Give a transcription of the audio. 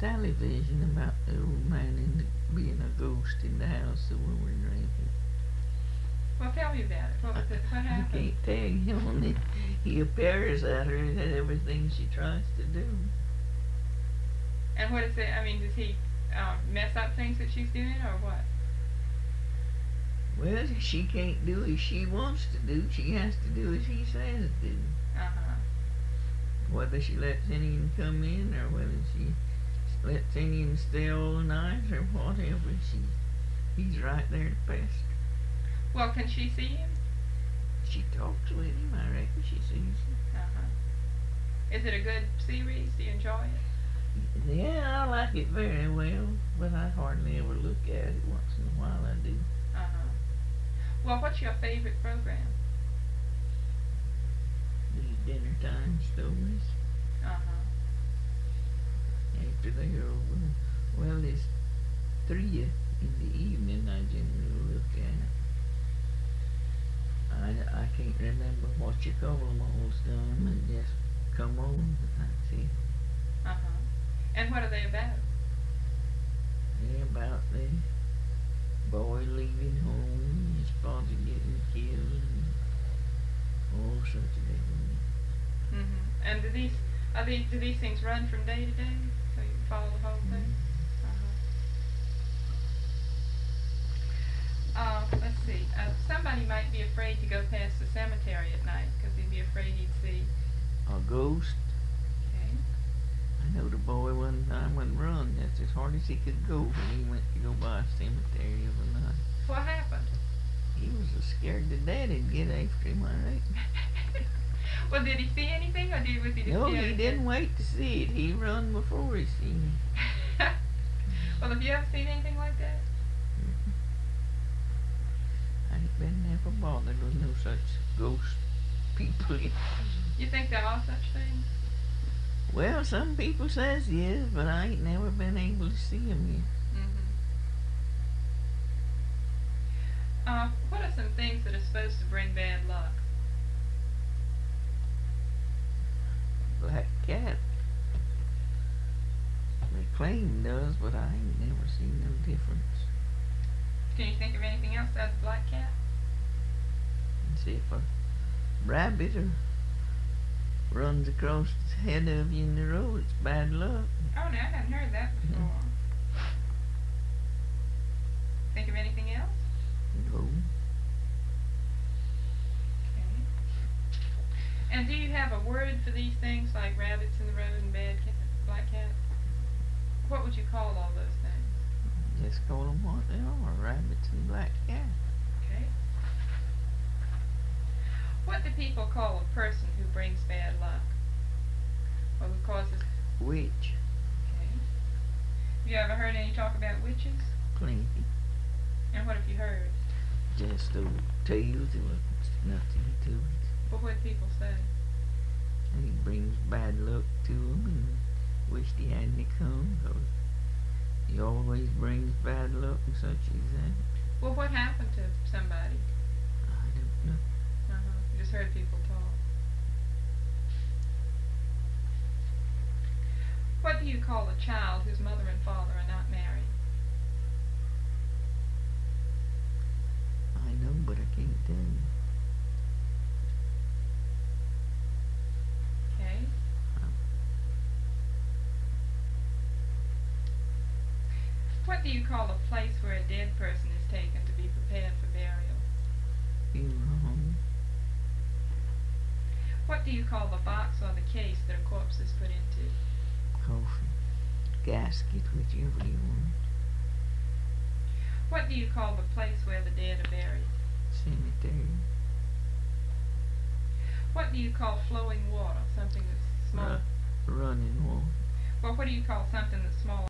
television about the old man being a ghost in the house that we were renting. Well, tell me about it. What was it? What I happened? can't tell you. Only he appears at her at everything she tries to do. And what is it? I mean, does he mess up things that she's doing, or what? Well, she can't do as she wants to do. She has to do as he says to. Uh-huh. Whether she lets anyone come in or whether she lets anyone stay all night or whatever, he's right there to pester. Well, can she see him? She talks with him. I reckon she sees him. Uh-huh. Is it a good series? Do you enjoy it? Yeah, I like it very well, but I hardly ever look at it. Once in a while I do. Uh-huh. Well, what's your favorite program? These dinner time stories. Uh-huh. After they're over, well, there's 3 in the evening I generally look at. I can't remember what you call them all the time, and just come on, that's it. Uh-huh. And what are they about? They're about the boy leaving home, his father getting killed, and all sorts of different. Mm-hmm. And do these things run from day to day, so you can follow the whole thing? Let's see. Somebody might be afraid to go past the cemetery at night because he'd be afraid he'd see. A ghost? Okay. I know the boy one time went run just as hard as he could go when he went to go by a cemetery of a night. What happened? He was so scared to death he'd get after him, I reckon. Well, did he see anything, or was he just No, scared? he didn't wait to see it. He run before he seen it. Well, have you ever seen anything like that? I ain't been never bothered with no such ghost people. You think there are such things? Well, some people says yes, but I ain't never been able to see 'em yet. Mm-hmm. What are some things that are supposed to bring bad luck? Black cat. They claim does, but I ain't never seen no difference. Can you think of anything else besides the black cat? And see if a rabbit or runs across the head of you in the road, it's bad luck. Oh, no, I hadn't heard that before. Think of anything else? No. Okay. And do you have a word for these things like rabbits in the road and black cat? What would you call all those things? Just call them what they are, rabbits and black cat. Okay. What do people call a person who brings bad luck? Or who causes... Witch. Okay. Have you ever heard any talk about witches? Plenty. And what have you heard? Just old tales. There was nothing to it. Well, what do people say? He brings bad luck to 'em and wished he hadn't come, 'cause he always brings bad luck and such as that. Well, what happened to somebody? I don't know. You just heard people talk. What do you call a child whose mother and father are not married? I know, but I can't tell you. Okay. What do you call a place where a dead person is taken to be prepared for burial? Funeral home. What do you call the box or the case that a corpse is put into? Coffin. Gasket, whichever you want. What do you call the place where the dead are buried? Cemetery. What do you call flowing water? Something that's small. Running water. Well, what do you call something that's small